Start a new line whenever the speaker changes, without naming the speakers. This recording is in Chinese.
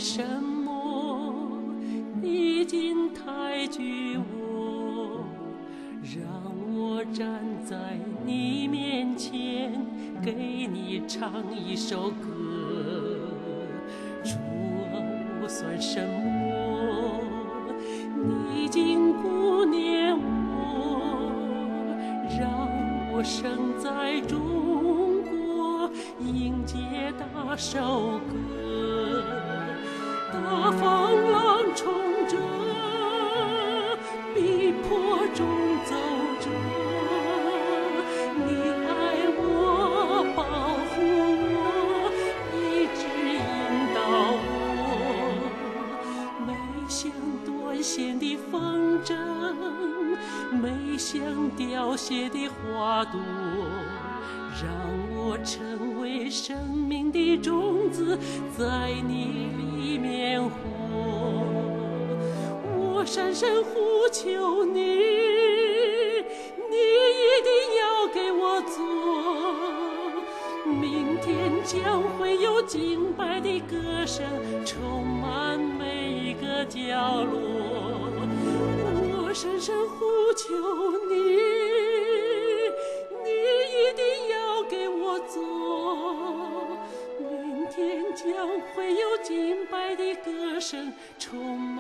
什么已经抬举我，让我站在你面前，给你唱一首歌。主啊，我算什么？你已经顾念我，让我生在中国，迎接大收割。大风浪冲着，逼迫中走着，你爱我，保护我，一直引导我。没像断线的风筝，没像凋谢的花朵，让我成为生命的种子，在你里面活。我深深呼求你，你一定要给我做。明天将会有敬拜的歌声充满每一个角落。我深深呼求你，你一定要给我做。明天将会有敬拜的歌声充满